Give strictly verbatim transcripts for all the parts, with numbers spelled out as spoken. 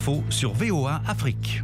Info sur V O A Afrique.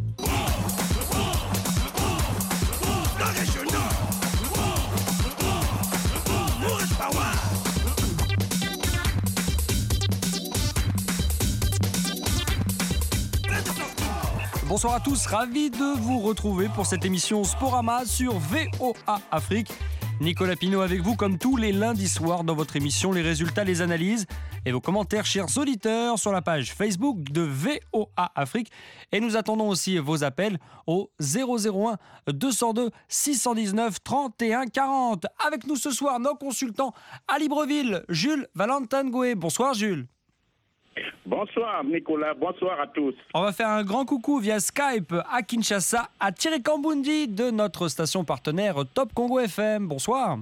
Bonsoir à tous, ravi de vous retrouver pour cette émission Sporama sur V O A Afrique. Nicolas Pinault avec vous comme tous les lundis soirs dans votre émission, les résultats, les analyses et vos commentaires, chers auditeurs, sur la page Facebook de V O A Afrique. Et nous attendons aussi vos appels au zéro zéro un deux cent deux six cent dix-neuf trente et un quarante. Avec nous ce soir, nos consultants à Libreville, Jules Valentin Goué. Bonsoir Jules. Bonsoir Nicolas, bonsoir à tous. On va faire un grand coucou via Skype à Kinshasa, à Thierry Kambundi de notre station partenaire Top Congo F M. Bonsoir.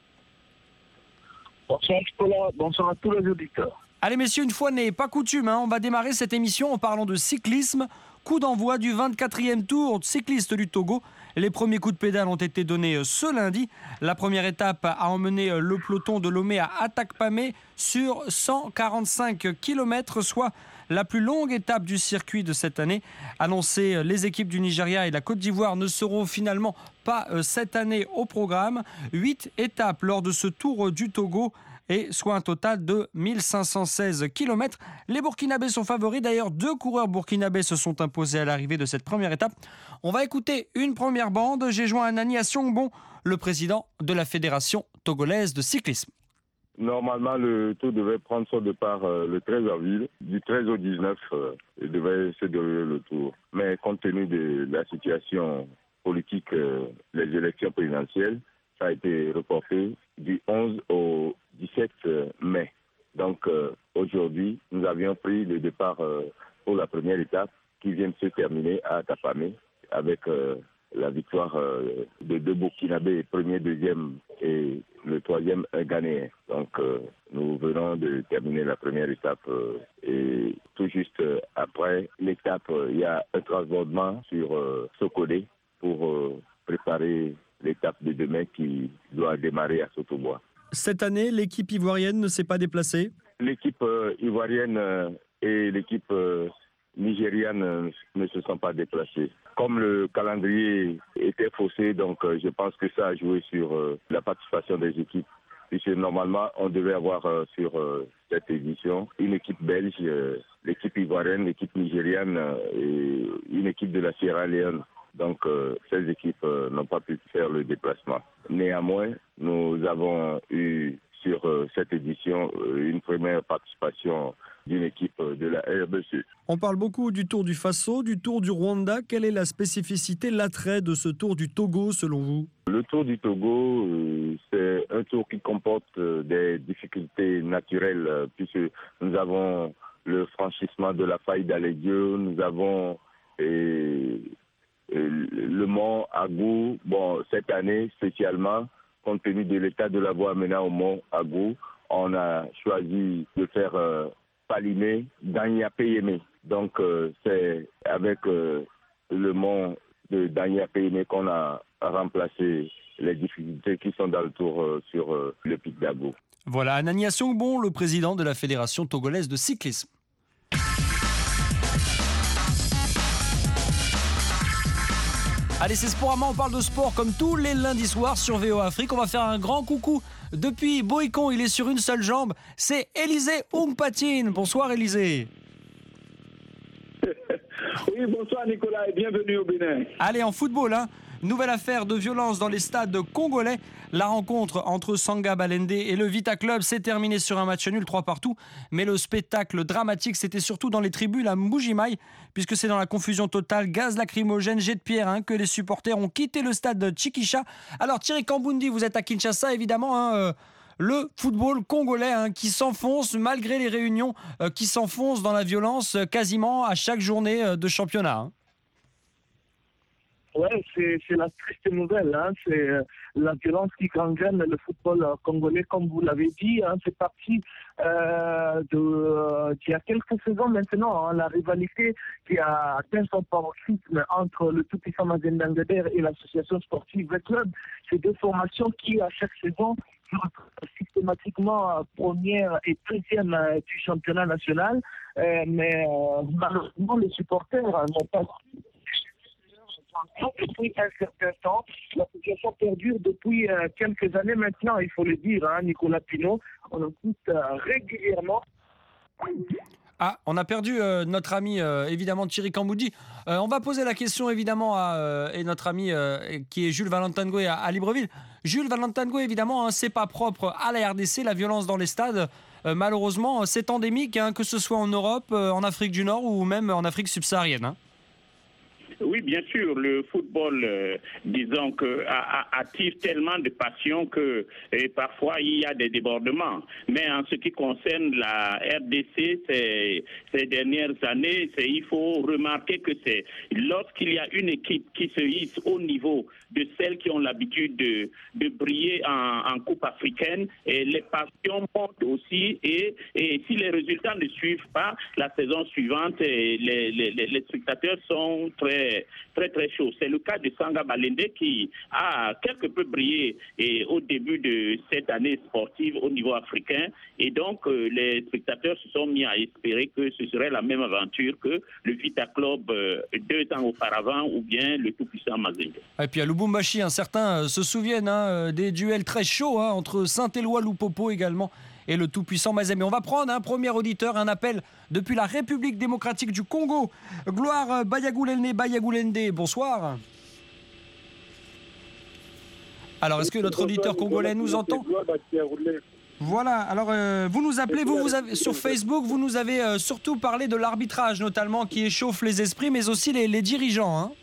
Bonsoir Nicolas, bonsoir à tous les auditeurs. Allez messieurs, une fois n'est pas coutume, hein, on va démarrer cette émission en parlant de cyclisme. Coup d'envoi du vingt-quatrième Tour cycliste du Togo. Les premiers coups de pédale ont été donnés ce lundi. La première étape a emmené le peloton de Lomé à Atakpamé sur cent quarante-cinq kilomètres, soit la plus longue étape du circuit de cette année. Annoncé, les équipes du Nigeria et de la Côte d'Ivoire ne seront finalement pas cette année au programme. Huit étapes lors de ce Tour du Togo, et soit un total de mille cinq cent seize kilomètres. Les Burkinabés sont favoris. D'ailleurs, deux coureurs burkinabés se sont imposés à l'arrivée de cette première étape. On va écouter une première bande. J'ai joint Anani Asiongbon, le président de la Fédération togolaise de cyclisme. Normalement, le tour devait prendre son départ euh, le treize avril. Du treize au dix-neuf, euh, il devait se dérouler le tour. Mais compte tenu de la situation politique, euh, les élections présidentielles, ça a été reporté du onze au dix-sept mai. Donc euh, aujourd'hui, nous avions pris le départ euh, pour la première étape qui vient de se terminer à Tapamé avec euh, la victoire euh, de deux Burkinabés, premier, deuxième et le troisième Ghanéen. Donc euh, nous venons de terminer la première étape euh, et tout juste euh, après l'étape, euh, il y a un transbordement sur euh, Sokodé pour euh, préparer l'étape de demain qui doit démarrer à Sotobois. Cette année, l'équipe ivoirienne ne s'est pas déplacée. L'équipe euh, ivoirienne euh, et l'équipe euh, nigériane euh, ne se sont pas déplacées. Comme le calendrier était faussé, donc euh, je pense que ça a joué sur euh, la participation des équipes. Puisque normalement, on devait avoir euh, sur euh, cette édition une équipe belge, euh, l'équipe ivoirienne, l'équipe nigériane euh, et une équipe de la Sierra Leone. Donc, euh, ces équipes euh, n'ont pas pu faire le déplacement. Néanmoins, nous avons eu sur euh, cette édition euh, une première participation d'une équipe euh, de la R B C. On parle beaucoup du Tour du Faso, du Tour du Rwanda. Quelle est la spécificité, l'attrait de ce Tour du Togo selon vous ? Le Tour du Togo, euh, c'est un tour qui comporte euh, des difficultés naturelles euh, puisque nous avons le franchissement de la faille d'Alédio, nous avons... Et, le mont Agou, bon, cette année spécialement, compte tenu de l'état de la voie menant au mont Agou, on a choisi de faire euh, Palimé, Danyapeyeme. Donc euh, c'est avec euh, le mont de Danyapeyeme qu'on a remplacé les difficultés qui sont dans le tour euh, sur euh, le pic d'Agou. Voilà, Anani Asiongbon, le président de la Fédération togolaise de cyclisme. Allez, c'est Sporama, on parle de sport comme tous les lundis soirs sur V O A Afrique. On va faire un grand coucou depuis Boïcon, il est sur une seule jambe. C'est Élisée Oungpatine. Bonsoir Élisée. Oui, bonsoir Nicolas et bienvenue au Bénin. Allez, en football, hein. Nouvelle affaire de violence dans les stades congolais. La rencontre entre Sanga Balende et le Vita Club s'est terminée sur un match nul trois partout. Mais le spectacle dramatique, c'était surtout dans les tribunes à Mbujimaï, puisque c'est dans la confusion totale, gaz lacrymogène, jet de pierre, hein, que les supporters ont quitté le stade de Tchikisha. Alors Thierry Kambundi, vous êtes à Kinshasa, évidemment, hein, euh, le football congolais hein, qui s'enfonce malgré les réunions, euh, qui s'enfonce dans la violence euh, quasiment à chaque journée euh, de championnat. Hein. Oui, c'est, c'est la triste nouvelle. Hein. C'est euh, la violence qui gangrène le football euh, congolais, comme vous l'avez dit. Hein. C'est parti euh, de, euh, d'il y a quelques saisons maintenant. Hein. La rivalité qui a atteint son paroxysme entre le tout-puissant Mazembe Ngeder et l'association sportive Red Club. Ces deux formations qui, à chaque saison, qui retrouvent systématiquement première et deuxième euh, du championnat national. Euh, mais euh, malheureusement, les supporters euh, n'ont pas depuis un certain temps. La situation perdure depuis euh, quelques années maintenant, il faut le dire, hein, Nicolas Pinault. On en écoute euh, régulièrement. Ah, on a perdu euh, notre ami, euh, évidemment, Thierry Camboudi. Euh, on va poser la question, évidemment, à euh, et notre ami euh, qui est Jules Valentin Ngoué à, à Libreville. Jules Valentin Ngoué, évidemment, hein, c'est pas propre à la R D C, la violence dans les stades. Euh, malheureusement, c'est endémique, hein, que ce soit en Europe, euh, en Afrique du Nord ou même en Afrique subsaharienne. Hein. Oui, bien sûr, le football, euh, disons que a, a, attire tellement de passion que et parfois il y a des débordements. Mais en ce qui concerne la R D C, ces, ces dernières années, c'est, il faut remarquer que c'est lorsqu'il y a une équipe qui se hisse au niveau de celles qui ont l'habitude de, de briller en, en Coupe africaine, et les passions montent aussi, et, et si les résultats ne suivent pas, la saison suivante, les, les, les, les spectateurs sont très très très chaud. C'est le cas de Sanga Balende qui a quelque peu brillé et au début de cette année sportive au niveau africain, et donc euh, les spectateurs se sont mis à espérer que ce serait la même aventure que le Vita Club euh, deux ans auparavant ou bien le tout-puissant Mazembe. Et puis à Lubumbashi, hein, certains euh, se souviennent hein, des duels très chauds hein, entre Saint-Éloi Lupopo également et le tout-puissant Mazembe. On va prendre un premier auditeur, un appel depuis la République démocratique du Congo. Gloire Bayagulende, Bayagulende, bonsoir. Alors, est-ce que notre auditeur congolais nous entend ? Voilà, alors euh, vous nous appelez, vous, vous avez, sur Facebook, vous nous avez euh, surtout parlé de l'arbitrage notamment qui échauffe les esprits, mais aussi les, les dirigeants. Hein.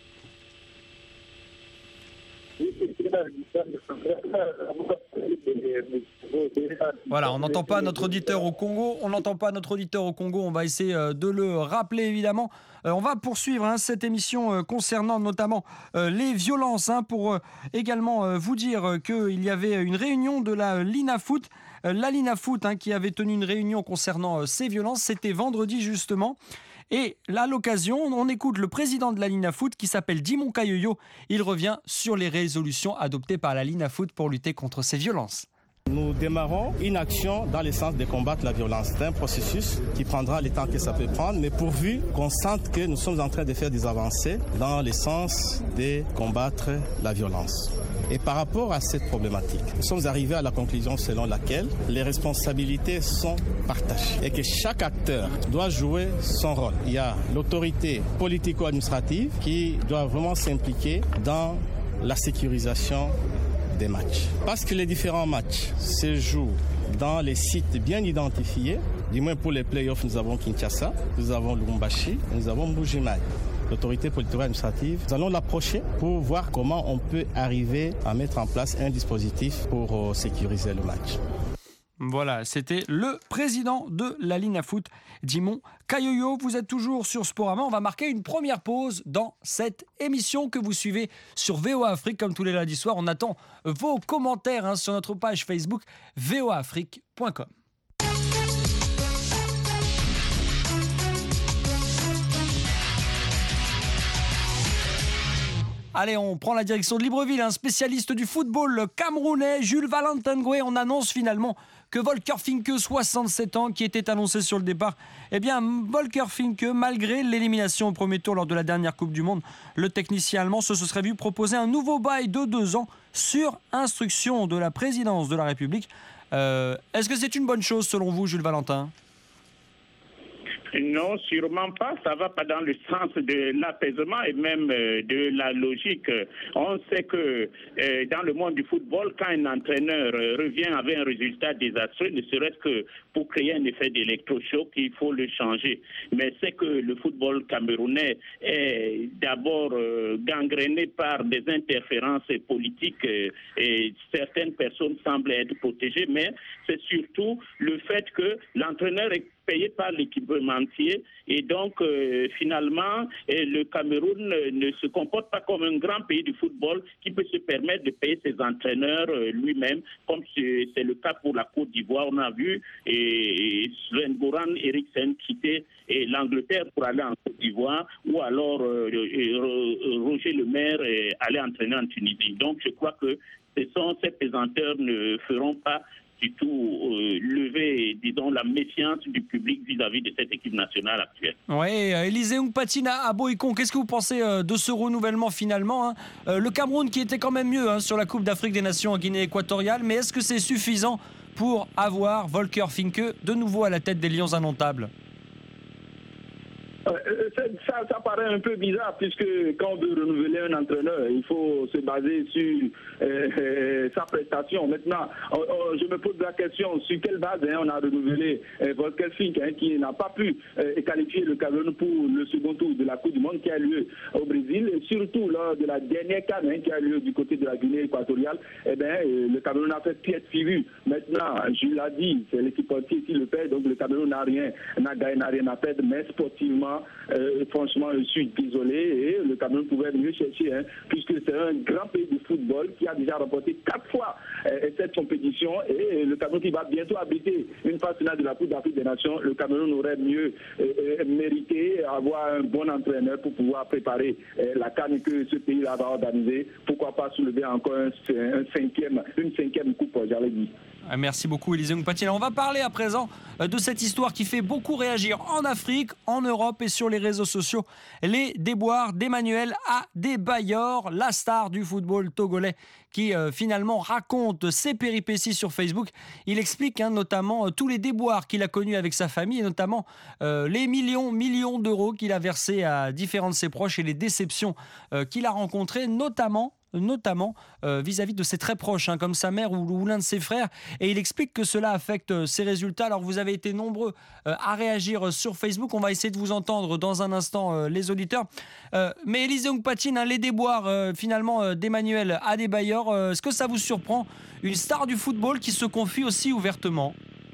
Voilà, on n'entend pas notre auditeur au Congo, on n'entend pas notre auditeur au Congo, on va essayer euh, de le rappeler évidemment. Euh, on va poursuivre hein, cette émission euh, concernant notamment euh, les violences hein, pour euh, également euh, vous dire euh, qu'il y avait une réunion de la Linafoot, euh, la Linafoot hein, qui avait tenu une réunion concernant euh, ces violences, c'était vendredi justement. Et là, à l'occasion, on écoute le président de la Linafoot qui s'appelle Dimon Kayoyo. Il revient sur les résolutions adoptées par la Linafoot pour lutter contre ces violences. Nous démarrons une action dans le sens de combattre la violence. C'est un processus qui prendra le temps que ça peut prendre, mais pourvu qu'on sente que nous sommes en train de faire des avancées dans le sens de combattre la violence. Et par rapport à cette problématique, nous sommes arrivés à la conclusion selon laquelle les responsabilités sont partagées et que chaque acteur doit jouer son rôle. Il y a l'autorité politico-administrative qui doit vraiment s'impliquer dans la sécurisation des matchs. Parce que les différents matchs se jouent dans les sites bien identifiés, du moins pour les playoffs, nous avons Kinshasa, nous avons Lubumbashi, nous avons Mbuji-Mayi. L'autorité politico-administrative, nous allons l'approcher pour voir comment on peut arriver à mettre en place un dispositif pour sécuriser le match. Voilà, c'était le président de la Linafoot, Dimon Kayoyo. Vous êtes toujours sur Sporama. On va marquer une première pause dans cette émission que vous suivez sur V O A Afrique. Comme tous les lundis soirs, on attend vos commentaires hein, sur notre page Facebook v o a afrique point com. Allez, on prend la direction de Libreville. Un spécialiste du football camerounais, Jules Valentin Ngoué. On annonce finalement que Volker Finke, soixante-sept ans, qui était annoncé sur le départ, eh bien, Volker Finke, malgré l'élimination au premier tour lors de la dernière Coupe du Monde, le technicien allemand se serait vu proposer un nouveau bail de deux ans sur instruction de la présidence de la République. Euh, est-ce que c'est une bonne chose selon vous, Jules Valentin ? Non, sûrement pas. Ça va pas dans le sens de l'apaisement et même euh, de la logique. On sait que euh, dans le monde du football, quand un entraîneur euh, revient avec un résultat désastreux, ne serait-ce que pour créer un effet d'électrochoc, il faut le changer. Mais c'est que le football camerounais est d'abord euh, gangréné par des interférences politiques euh, et certaines personnes semblent être protégées, mais c'est surtout le fait que l'entraîneur est payé par l'équipementier et donc euh, finalement euh, le Cameroun euh, ne se comporte pas comme un grand pays du football qui peut se permettre de payer ses entraîneurs euh, lui-même, comme c'est, c'est le cas pour la Côte d'Ivoire. On a vu et, et Sven-Goran Eriksson quitter et l'Angleterre pour aller en Côte d'Ivoire, ou alors euh, euh, Roger Le Maire euh, aller entraîner en Tunisie. Donc je crois que ce sont, ces pesanteurs ne feront pas du tout euh, lever, disons, la méfiance du public vis-à-vis de cette équipe nationale actuelle. Oui, Élisée Ongpatine à Boïcon, qu'est-ce que vous pensez euh, de ce renouvellement finalement, hein euh, Le Cameroun qui était quand même mieux hein, sur la Coupe d'Afrique des Nations en Guinée équatoriale, mais est-ce que c'est suffisant pour avoir Volker Finke de nouveau à la tête des Lions indomptables? Euh, ça, ça paraît un peu bizarre puisque quand on veut renouveler un entraîneur, il faut se baser sur euh, euh, sa prestation. Maintenant, on, on, je me pose la question sur quelle base hein, on a renouvelé euh, Volker Finke hein, qui n'a pas pu euh, qualifier le Cameroun pour le second tour de la Coupe du Monde qui a lieu au Brésil, et surtout lors de la dernière CAN hein, qui a lieu du côté de la Guinée équatoriale. Eh bien, euh, le Cameroun a fait pièce figure. Maintenant, je l'ai dit, c'est l'équipe entière qui le paie, donc le Cameroun n'a rien, n'a gagné, n'a rien à perdre, mais sportivement, Euh, franchement, je suis désolé et le Cameroun pouvait mieux chercher, hein, puisque c'est un grand pays de football qui a déjà remporté quatre fois euh, cette compétition et le Cameroun qui va bientôt abriter une phase finale de la Coupe d'Afrique des Nations. Le Cameroun aurait mieux euh, mérité avoir un bon entraîneur pour pouvoir préparer euh, la CAN que ce pays-là va organiser. Pourquoi pas soulever encore un, un cinquième, une cinquième coupe, j'allais dire. Merci beaucoup Élisée Ongpatine. On va parler à présent de cette histoire qui fait beaucoup réagir en Afrique, en Europe et sur les réseaux sociaux. Les déboires d'Emmanuel Adebayor, la star du football togolais qui euh, finalement raconte ses péripéties sur Facebook. Il explique hein, notamment euh, tous les déboires qu'il a connus avec sa famille et notamment euh, les millions, millions d'euros qu'il a versés à différents de ses proches et les déceptions euh, qu'il a rencontrées, notamment notamment euh, vis-à-vis de ses très proches, hein, comme sa mère ou, ou l'un de ses frères. Et il explique que cela affecte euh, ses résultats. Alors vous avez été nombreux euh, à réagir euh, sur Facebook. On va essayer de vous entendre dans un instant, euh, les auditeurs. Euh, mais Élisée Ongpatine, hein, les déboires euh, finalement euh, d'Emmanuel Adebayor, euh, est-ce que ça vous surprend? Une star du football qui se confie aussi ouvertement?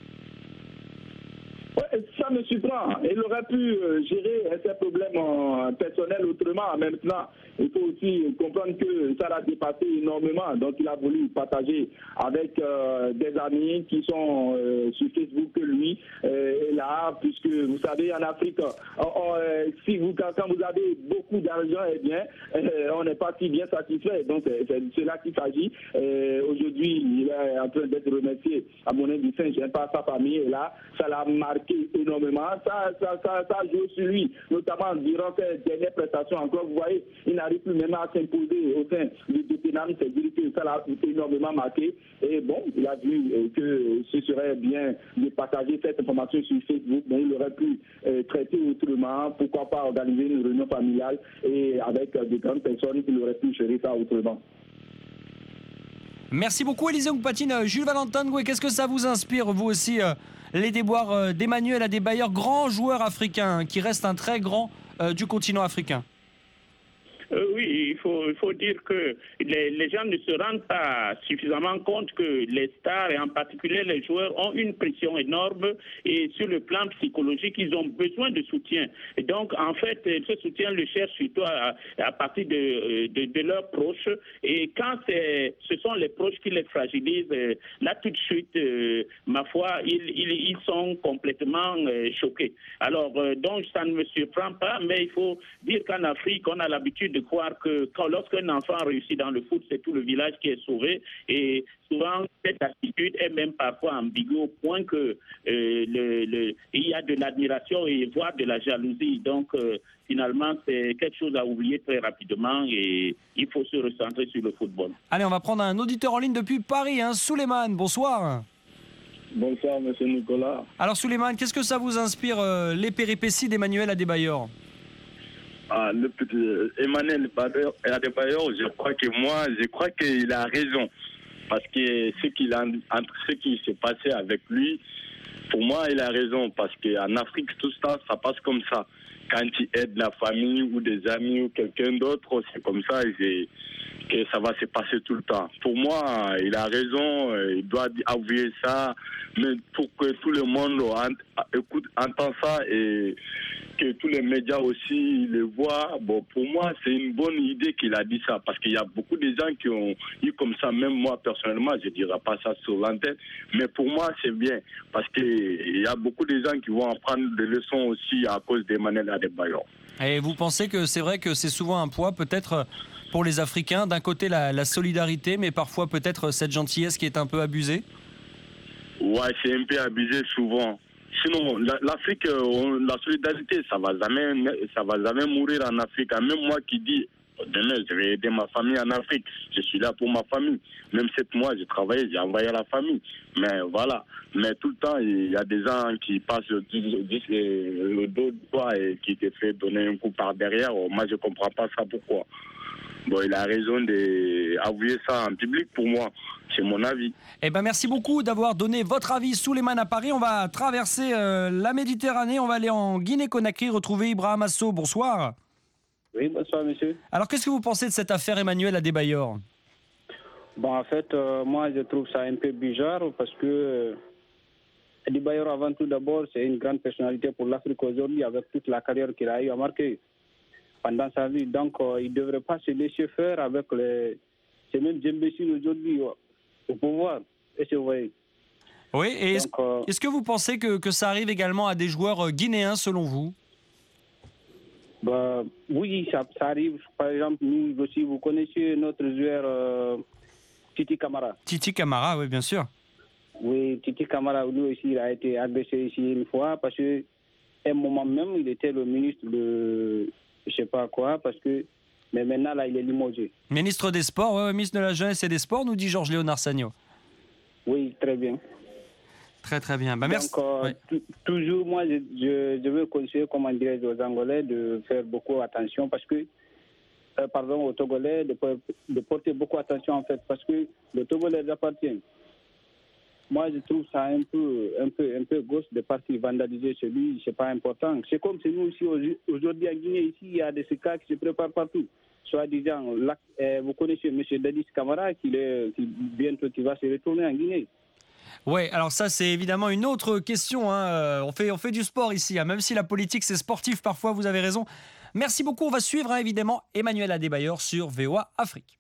Ouais, ça me surprend. Il aurait pu euh, gérer ses problèmes euh, personnels autrement. Maintenant, il faut aussi comprendre que ça l'a dépassé énormément. Donc, il a voulu partager avec euh, des amis qui sont euh, sur Facebook que lui euh, est là, puisque vous savez, en Afrique, on, on, euh, si vous, quand, quand vous avez beaucoup d'argent, eh bien, euh, on n'est pas si bien satisfait. Donc, c'est, c'est de cela qu'il s'agit. Euh, aujourd'hui, il est en train d'être remercié à mon avis, j'aime pas sa famille. Et là, ça l'a marqué énormément. Ça, ça, ça, ça joue sur lui, notamment durant ses dernières prestations. Encore, vous voyez, il n'arrive plus même à s'imposer au sein du Tottenham, c'est-à-dire que ça l'a énormément marqué. Et bon, il a vu euh, que ce serait bien de partager cette information sur Facebook, mais il aurait pu euh, traiter autrement. Pourquoi pas organiser une réunion familiale et avec euh, de grandes personnes qui auraient pu gérer ça autrement. Merci beaucoup Élisée Ongpatine. Jules Valentin Ngoué, qu'est-ce que ça vous inspire, vous aussi, euh, les déboires euh, d'Emmanuel Adebayor, grand joueur africain, qui reste un très grand euh, du continent africain? Euh, oui, il faut, il faut dire que les, les gens ne se rendent pas suffisamment compte que les stars, et en particulier les joueurs, ont une pression énorme et sur le plan psychologique, ils ont besoin de soutien. Et donc, en fait, ce soutien le cherchent surtout à, à partir de, de, de leurs proches. Et quand c'est, ce sont les proches qui les fragilisent, là, tout de suite, euh, ma foi, ils, ils, ils sont complètement euh, choqués. Alors, euh, donc, ça ne me surprend pas, mais il faut dire qu'en Afrique, on a l'habitude de croire que quand, lorsqu'un enfant réussit dans le foot, c'est tout le village qui est sauvé. Et souvent, cette attitude est même parfois ambiguë au point que euh, le, le, il y a de l'admiration et voire de la jalousie. Donc, euh, finalement, c'est quelque chose à oublier très rapidement et il faut se recentrer sur le football. Allez, on va prendre un auditeur en ligne depuis Paris, hein, Souleymane. Bonsoir. Bonsoir, monsieur Nicolas. Alors, Souleymane, qu'est-ce que ça vous inspire, euh, les péripéties d'Emmanuel Adebayor? Ah, le petit Emmanuel Adebayor, je crois que moi, je crois qu'il a raison. Parce que ce qu'il a, entre ce qui s'est passé avec lui, pour moi, il a raison. Parce qu'en Afrique, tout ça, ça passe comme ça. Quand tu aides la famille ou des amis ou quelqu'un d'autre, c'est comme ça et que ça va se passer tout le temps. Pour moi, il a raison, il doit avouer ça, mais pour que tout le monde écoute, entend ça et que tous les médias aussi le voient, bon, pour moi, c'est une bonne idée qu'il a dit ça, parce qu'il y a beaucoup de gens qui ont eu comme ça, même moi, personnellement, je ne dirais pas ça sur l'antenne, mais pour moi, c'est bien, parce qu'il y a beaucoup de gens qui vont apprendre des leçons aussi à cause d'Emmanuel Adebayor. Et vous pensez que c'est vrai que c'est souvent un poids peut-être pour les Africains, d'un côté la, la solidarité, mais parfois peut-être cette gentillesse qui est un peu abusée? Ouais, c'est un peu abusé souvent. Sinon, l'Afrique, la solidarité, ça va jamais, ça va jamais mourir en Afrique. Même moi qui dis, demain, je vais aider ma famille en Afrique. Je suis là pour ma famille. Même sept mois, j'ai travaillé, j'ai envoyé à la famille. Mais voilà. Mais tout le temps, il y a des gens qui passent le dos de toi et qui te fait donner un coup par derrière. Moi, je comprends pas ça. Pourquoi? Bon, il a raison d'avouer ça en public pour moi. C'est mon avis. Eh ben, merci beaucoup d'avoir donné votre avis. Souleymane à Paris. On va traverser euh, la Méditerranée. On va aller en Guinée-Conakry retrouver Ibrahim Asso. Bonsoir. Oui, bonsoir, monsieur. Alors, qu'est-ce que vous pensez de cette affaire Emmanuel Adebayor? Bon, en fait, euh, moi, je trouve ça un peu bizarre parce que euh, Adebayor, avant tout d'abord, c'est une grande personnalité pour l'Afrique aujourd'hui avec toute la carrière qu'il a eu à marquer pendant sa vie. Donc, euh, il ne devrait pas se laisser faire avec les, ces mêmes imbéciles aujourd'hui au pouvoir. Et c'est vrai. Oui, et est-ce, Donc, euh, est-ce que vous pensez que, que ça arrive également à des joueurs guinéens, selon vous? Bah, oui, ça, ça arrive. Par exemple, nous aussi, vous connaissez notre joueur euh, Titi Camara. Titi Camara, oui, bien sûr. Oui, Titi Camara, lui aussi, il a été agressé ici une fois parce qu'à un moment même, il était le ministre de je sais pas quoi, parce que mais maintenant, là, il est limogé. Ministre des Sports, ouais, ministre de la Jeunesse et des Sports, nous dit Georges Léonard Sagno. Oui, très bien. Très, très bien. Bah, Donc, merci. Euh, ouais. t- toujours, moi, je, je, je veux conseiller, comment dire, aux Angolais de faire beaucoup attention parce que, euh, pardon, aux Togolais, de, de porter beaucoup attention, en fait, parce que le Togo les appartient. Moi, je trouve ça un peu, un peu, un peu gauche de partir vandaliser celui, c'est pas important. C'est comme c'est nous ici, aujourd'hui en Guinée, ici, il y a des cas qui se préparent partout. Soit disant, là, euh, vous connaissez M. Dadis Camara, qui, est, qui bientôt qui va se retourner en Guinée. Oui, alors ça c'est évidemment une autre question. Hein. On fait, on fait du sport ici, hein. Même si la politique c'est sportif parfois, vous avez raison. Merci beaucoup, on va suivre hein, évidemment Emmanuel Adebayor sur V O A Afrique.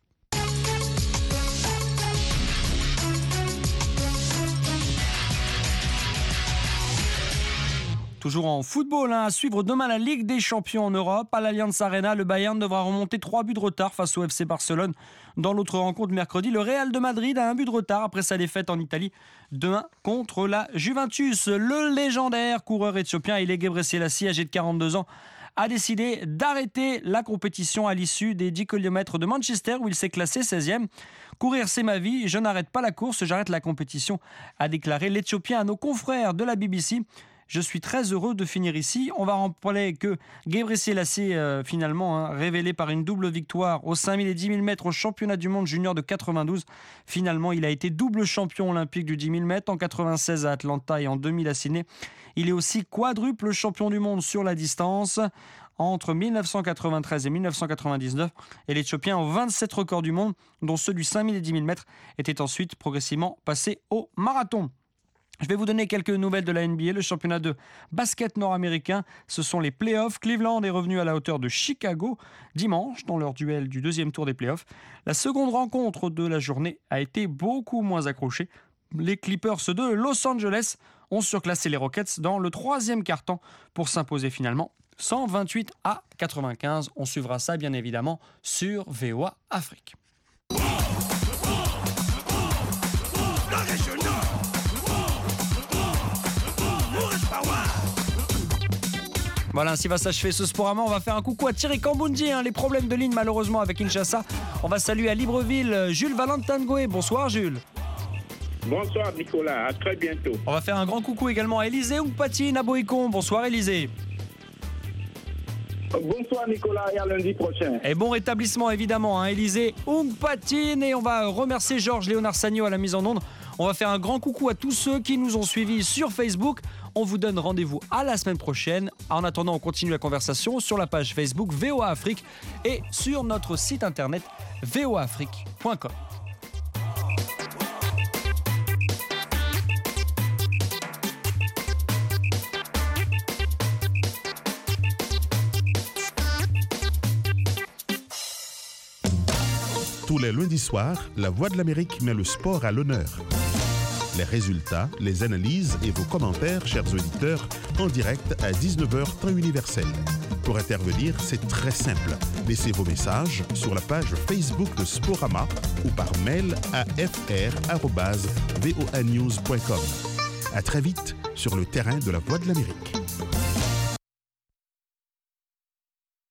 Toujours en football, hein, à suivre demain la Ligue des Champions en Europe. À l'Allianz Arena, le Bayern devra remonter trois buts de retard face au F C Barcelone. Dans l'autre rencontre mercredi, le Real de Madrid a un but de retard après sa défaite en Italie deux un contre la Juventus. Le légendaire coureur éthiopien Haile Gebrselassie, âgé de quarante-deux ans, a décidé d'arrêter la compétition à l'issue des dix kilomètres de Manchester où il s'est classé seizième. Courir, c'est ma vie, je n'arrête pas la course, j'arrête la compétition, a déclaré l'Éthiopien à nos confrères de la B B C. Je suis très heureux de finir ici. On va rappeler que Gebrselassie, euh, finalement, hein, révélé par une double victoire aux cinq mille et dix mille mètres au championnat du monde junior de quatre-vingt-douze. Finalement, il a été double champion olympique du dix mille mètres en quatre-vingt-seize à Atlanta et en deux mille à Sydney. Il est aussi quadruple champion du monde sur la distance entre mille neuf cent quatre-vingt-treize et mille neuf cent quatre-vingt-dix-neuf. Et l'Éthiopien a vingt-sept records du monde, dont ceux du cinq mille et dix mille mètres, étaient ensuite progressivement passés au marathon. Je vais vous donner quelques nouvelles de la N B A. Le championnat de basket nord-américain, ce sont les playoffs. Cleveland est revenu à la hauteur de Chicago dimanche dans leur duel du deuxième tour des playoffs. La seconde rencontre de la journée a été beaucoup moins accrochée. Les Clippers de Los Angeles ont surclassé les Rockets dans le troisième quart-temps pour s'imposer finalement cent vingt-huit à quatre-vingt-quinze. On suivra ça bien évidemment sur V O A Afrique. Voilà, ainsi va s'achever ce Sporama. On va faire un coucou à Thierry Kambundji, hein, les problèmes de ligne malheureusement avec Kinshasa. On va saluer à Libreville Jules Valentin Ngoé. Bonsoir Jules. Bonsoir Nicolas, à très bientôt. On va faire un grand coucou également à Élisée Oungpatine à Boïcon. Bonsoir Élisée. Bonsoir Nicolas et à lundi prochain. Et bon rétablissement évidemment, hein, Élisée Oungpatine. Et on va remercier Georges Léonard Sagno à la mise en onde. On va faire un grand coucou à tous ceux qui nous ont suivis sur Facebook. On vous donne rendez-vous à la semaine prochaine. En attendant, on continue la conversation sur la page Facebook V O A Afrique et sur notre site internet v o a afrique point com. Tous les lundis soirs, La Voix de l'Amérique met le sport à l'honneur. Les résultats, les analyses et vos commentaires, chers auditeurs, en direct à dix-neuf heures temps universel. Pour intervenir, c'est très simple. Laissez vos messages sur la page Facebook de Sporama ou par mail à f r arobase voa news point com. À très vite sur le terrain de la Voix de l'Amérique.